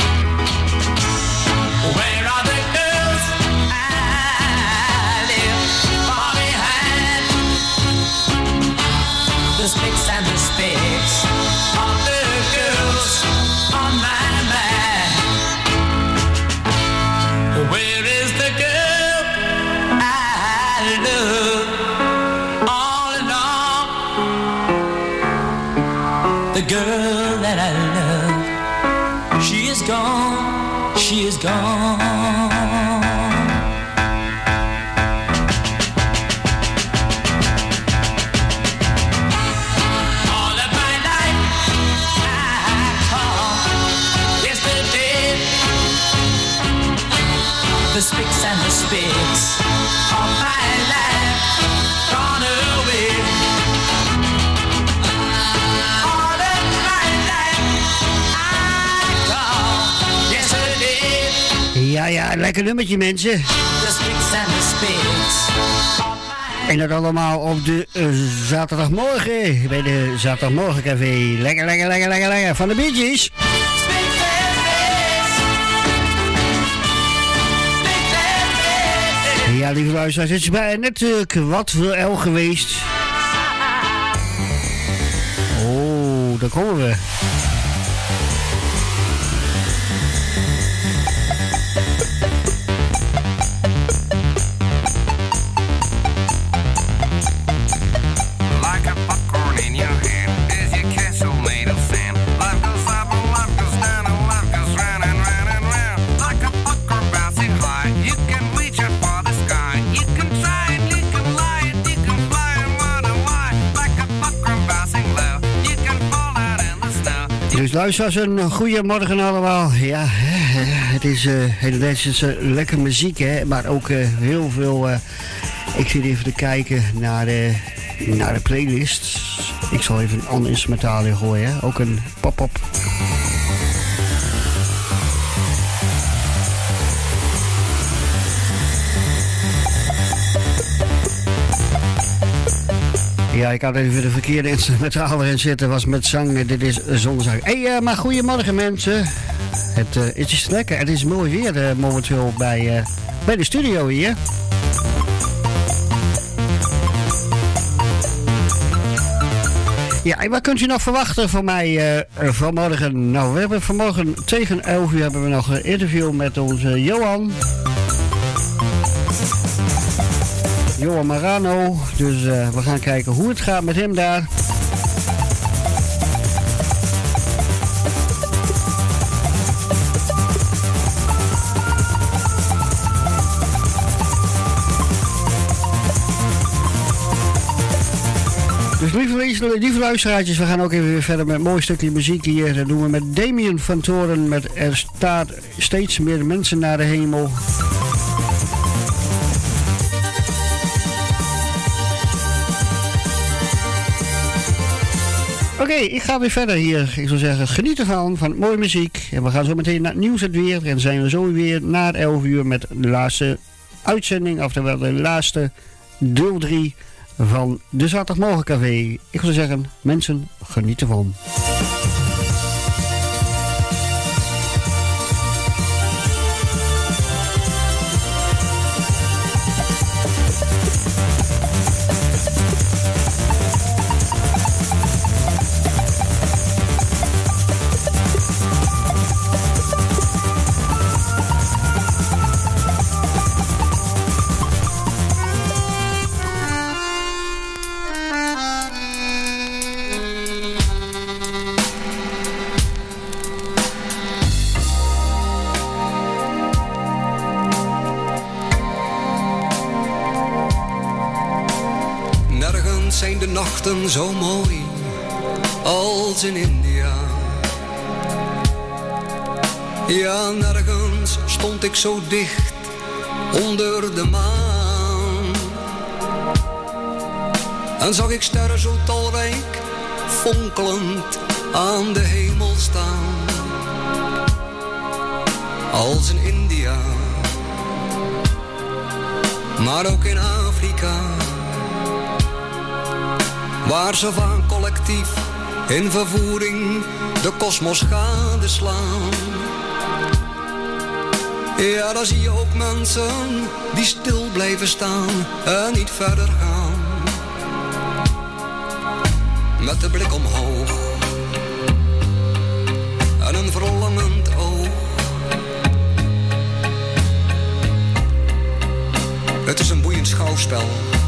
Speaker 11: Where are the girls I left far behind? The spicks and the specks of the girls on my mind. Where is the girl I love all along? gone. All of my life I call yesterday. The spicks and the spits of my life gone away. All of my life I call yesterday.
Speaker 5: Ja, lekker nummertje mensen.
Speaker 11: The spicks and the spits.
Speaker 5: En dat allemaal op de zaterdagmorgen. Bij de zaterdagmorgencafé. Lekker. Van de Bee Gees. Ja, lieve luisteraars, het is bij net wat voor El geweest. Oh, daar komen we.
Speaker 12: Like a popcorn in your hand, is your castle made of sand? Life goes up and life goes down and life goes round and round and round. Like a popcorn bouncing high, you can reach up for the sky. You can try it, you can lie it, you can fly and run and why. Like a popcorn bouncing low, you can fall out in the snow.
Speaker 5: Dus luisteraars, een goede morgen allemaal. Ja, het is lekker muziek, hè, maar ook heel veel. Ik zit even te kijken naar de playlist. Ik zal even een ander instrumentaal in gooien, hè. Ook een pop-up. Ja, ik had even de verkeerde instrumentaal erin zitten. Was met zang. Dit is zonder zang. Hey, maar goedemorgen mensen. Het is lekker. Het is mooi weer momenteel bij de studio hier. Ja, en wat kunt u nog verwachten van mij vanmorgen? Nou, we hebben vanmorgen tegen 11 uur hebben we nog een interview met onze Johan Marano. Dus we gaan kijken hoe het gaat met hem daar. Dus lieve luisteraartjes, we gaan ook even weer verder met een mooi stukje muziek hier. Dat doen we met Damien van Toren met Er staat steeds meer mensen naar de hemel. Oké, ik ga weer verder hier. Ik zou zeggen, geniet ervan, van mooie muziek. En we gaan zo meteen naar het nieuws het weer. En dan zijn we zo weer na 11 uur met de laatste uitzending. Oftewel de laatste deel 3 van de Zaterdagmorgencafé. Ik zou zeggen, mensen, geniet ervan.
Speaker 13: Zijn de nachten zo mooi als in India. Ja, nergens stond ik zo dicht onder de maan. En zag ik sterren zo talrijk fonkelend aan de hemel staan. Als in India, maar ook in Afrika, waar ze van collectief in vervoering de kosmos gadeslaan. Ja, daar zie je ook mensen die stil blijven staan en niet verder gaan. Met de blik omhoog en een verlangend oog. Het is een boeiend schouwspel.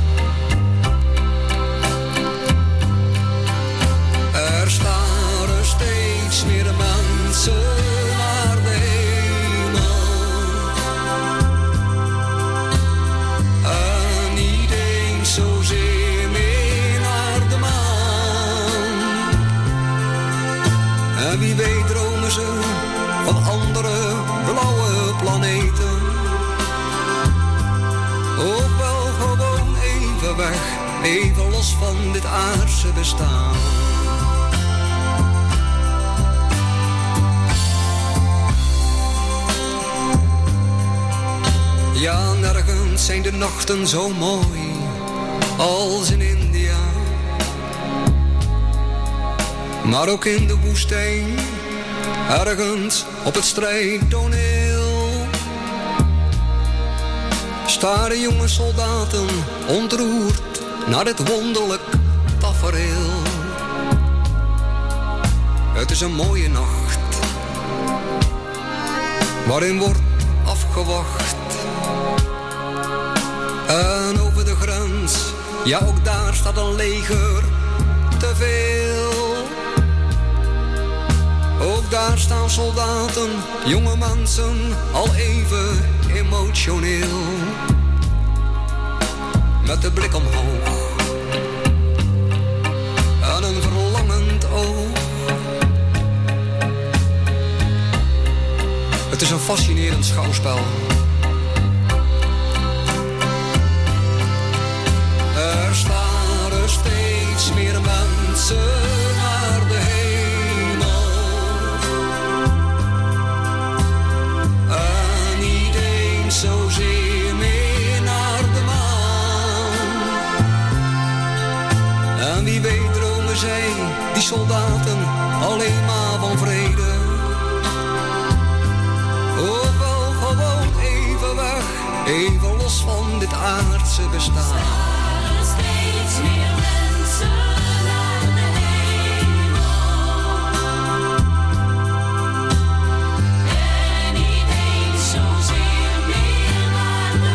Speaker 13: Er staren steeds meer mensen naar de hemel. even los van dit aardse bestaan. Ja, nergens zijn de nachten zo mooi als in India. Maar ook in de woestijn, ergens op het strijdtoneel, staren jonge soldaten ontroerd naar dit wonderlijk tafereel. Het is een mooie nacht, waarin wordt afgewacht. En over de grens, ja ook daar staat een leger te veel. Ook daar staan soldaten, jonge mensen, al even emotioneel. Met de blik omhoog en een verlangend oog. Het is een fascinerend schouwspel. Er staren steeds meer mensen naar de hemel. En niet eens zozeer meer naar de maan. En wie weet dromen zij, die soldaten, alleen maar van vrede. Of wel gewoon even weg, even los van dit aardse bestaan. Steeds meer mensen naar de hemel. En niet eens zozeer meer naar de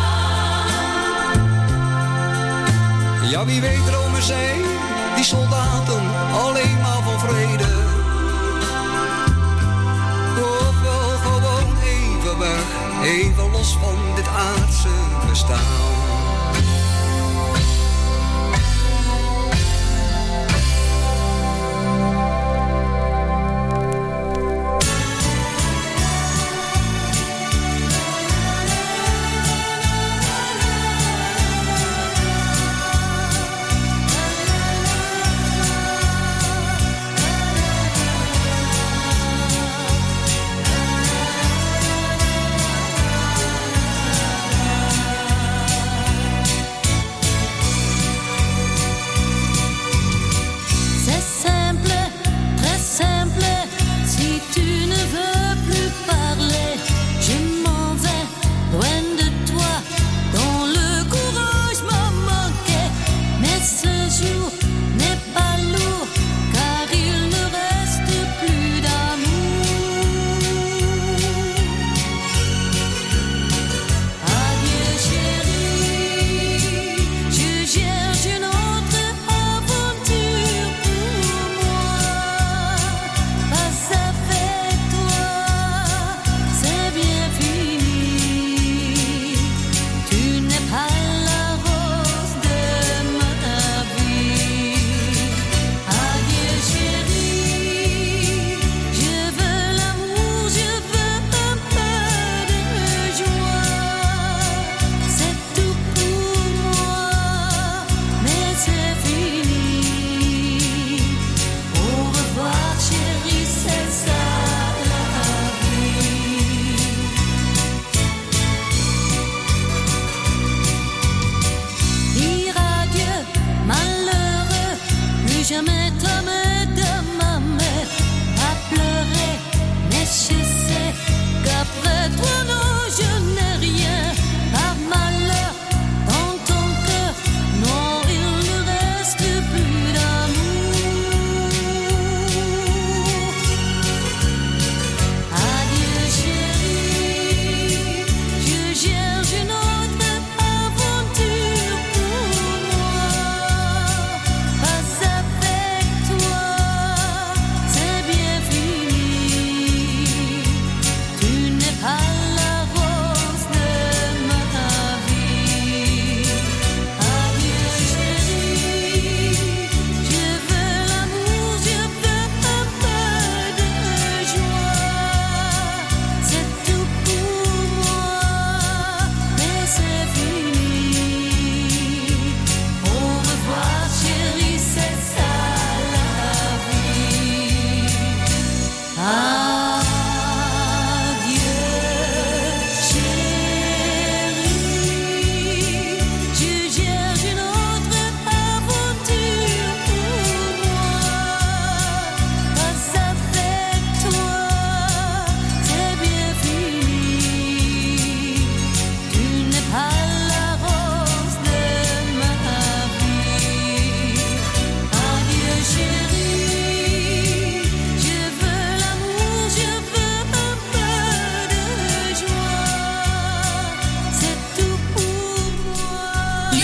Speaker 13: maan. Ja, wie weet dromen zij, die soldaten, alleen maar van vrede. Of wel gewoon even weg, even los van dit aardse bestaan.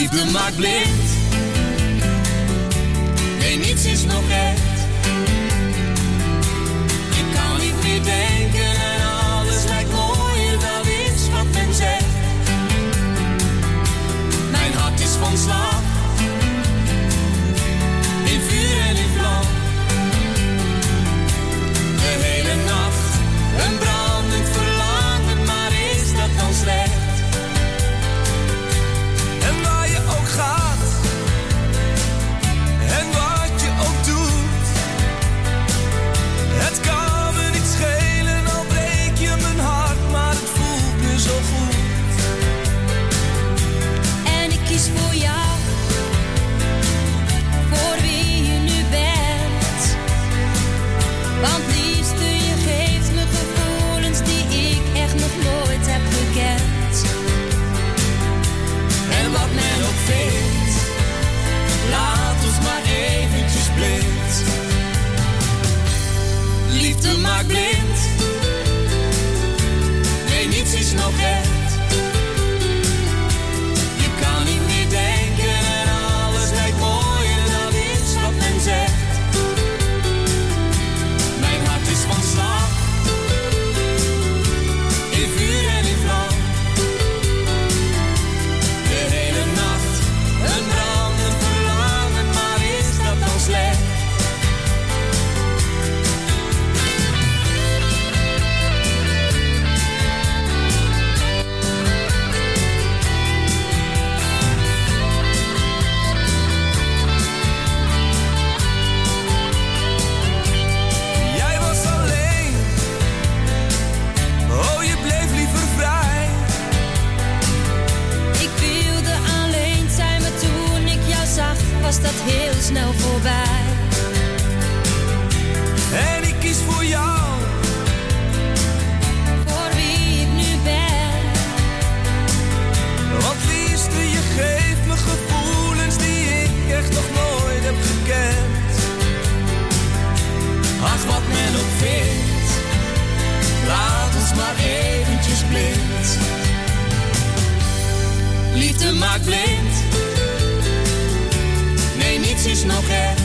Speaker 14: Liefde maakt blind. Nee, niets is nog echt. Je kan niet meer denken en alles lijkt mooier, dat is wat men zegt. Mijn hart is van slag. In vuur en in vlam. De hele nacht een brandend verlangen, maar is dat dan slecht? En waar je ook gaat, en wat je ook doet, het kan me niet schelen, al breek je mijn hart, maar het voelt me zo goed.
Speaker 15: En ik kies voor jou, voor wie je nu bent. Want liefste, je geeft me gevoelens die ik echt nog nooit heb gekend.
Speaker 14: En wat men ook vindt, laat ons maar eventjes blind. Liefde maakt blind. Nee, niets is nog echt. Je kan niet meer denken en alles lijkt mooier, dat is wat men zegt. Mijn hart is van slag. In vuur en in vlam. De hele nacht een brandend verlangen, maar is dat dan slecht? Jij was alleen, oh je bleef liever vrij.
Speaker 15: Ik wilde alleen zijn, maar toen ik jou zag, was dat heel snel voorbij.
Speaker 14: En ik kies voor jou.
Speaker 15: Voor wie ik nu ben.
Speaker 14: Want liefste, je geeft me gevoelens die ik echt nog nooit heb gekend. Ach, wat men ook vindt, laat ons maar eventjes blind. Liefde maakt blind. Nee, niets is nog echt.